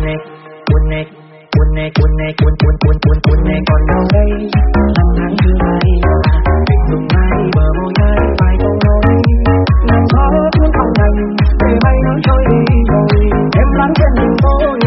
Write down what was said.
còn đâu đây năm tháng thứ hai tình dùng ai bờ môi ai vài câu nói ngàn gió cuốn phong thành để bay nó trôi đi rồi em lắng trên đường tôi